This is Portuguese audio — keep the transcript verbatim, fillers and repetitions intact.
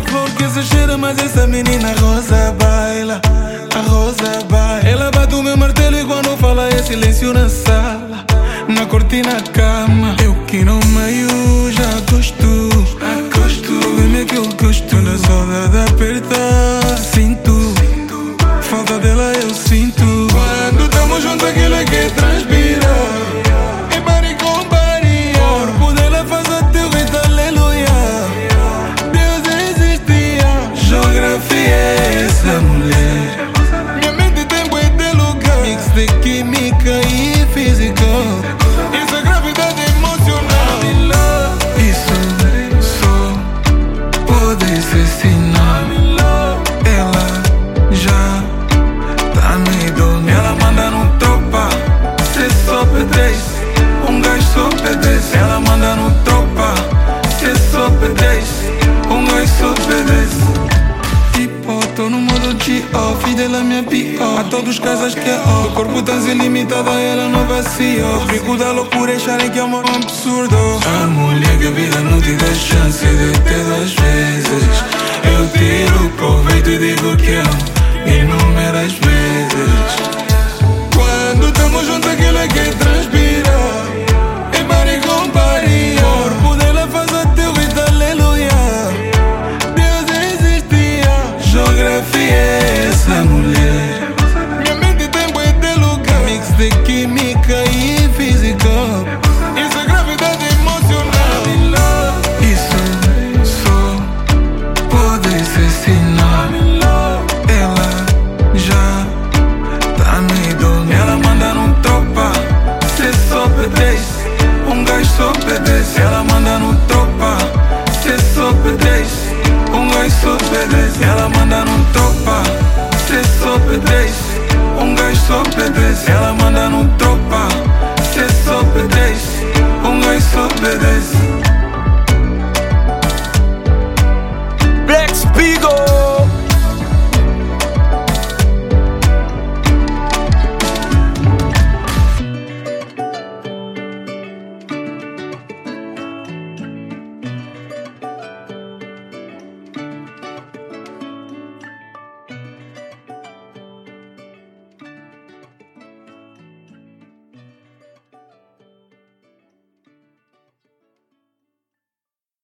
flor que se cheira, mas essa menina rosa baila, a rosa baila. Ela bate o meu martelo e quando fala é silêncio na sala, na cortina a cama. Eu que não meio já gosto, gosto. Vem-me que eu gosto, na saudade aperta, sinto, falta dela eu sinto. Quando tamo junto aquilo é que transpira, é body com body. O corpo dela faz até o grito aleluia. Deus existia, geografia é essa mulher. Minha mente tem bué de lugar, mix de química e física. Isso é gravidade emocional. Isso só pode ser sinal. Ela já tá me domínio. Ela manda no tropa, cê só obedece. Um gajo só obedece. Ela manda no tropa, cê só obedece. Um gajo só obedece. Tipo, tô no modo G-O, dela minha pior. A todos os casas que é ó. O corpo tão ilimitado, ela não vacia. O perigo da loucura é acharem que é um absurdo. A mulher que a vida não te dá chance de ter duas vezes. Eu tiro proveito e digo que amo inúmeras vezes.